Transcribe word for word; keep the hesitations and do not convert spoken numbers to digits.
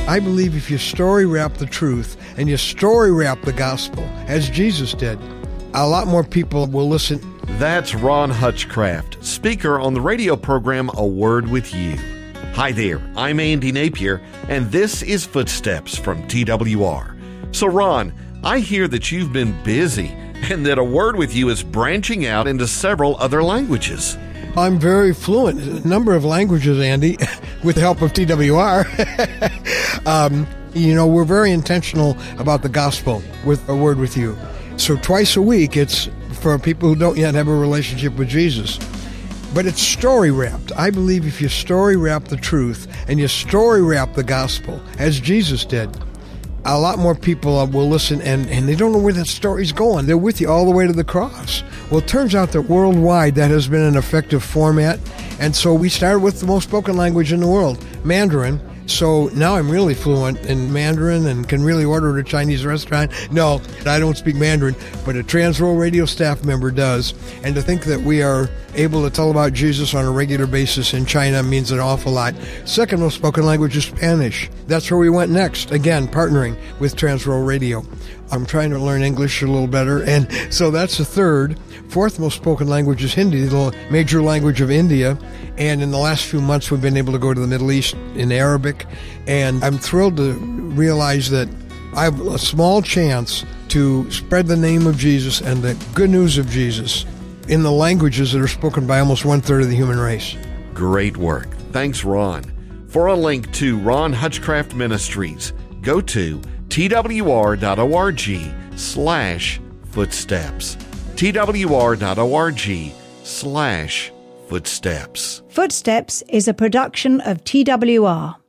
I believe if you story wrap the truth and you story wrap the gospel, as Jesus did, a lot more people will listen. That's Ron Hutchcraft, speaker on the radio program A Word With You. Hi there, I'm Andy Napier, and this is Footsteps from T W R. So Ron, I hear that you've been busy and that A Word With You is branching out into several other languages. I'm very fluent in a number of languages, Andy, with the help of T W R. um, you know, we're very intentional about the gospel with A Word With You. So twice a week, it's for people who don't yet have a relationship with Jesus. But it's story wrapped. I believe if you story wrap the truth and you story wrap the gospel, as Jesus did, a lot more people will listen, and, and they don't know where that story's going. They're with you all the way to the cross. Well, it turns out that worldwide that has been an effective format, and so we started with the most spoken language in the world, Mandarin. So now I'm really fluent in Mandarin and can really order at a Chinese restaurant. No, I don't speak Mandarin, but a Transworld Radio staff member does. And to think that we are able to tell about Jesus on a regular basis in China means an awful lot. Second most spoken language is Spanish. That's where we went next. Again, partnering with Transworld Radio. I'm trying to learn English a little better, and so that's the third. Fourth most spoken language is Hindi, the major language of India. And in the last few months, we've been able to go to the Middle East in Arabic. And I'm thrilled to realize that I have a small chance to spread the name of Jesus and the good news of Jesus in the languages that are spoken by almost one-third of the human race. Great work. Thanks, Ron. For a link to Ron Hutchcraft Ministries, go to twr.org slash footsteps. twr.org slash footsteps. Footsteps is a production of T W R.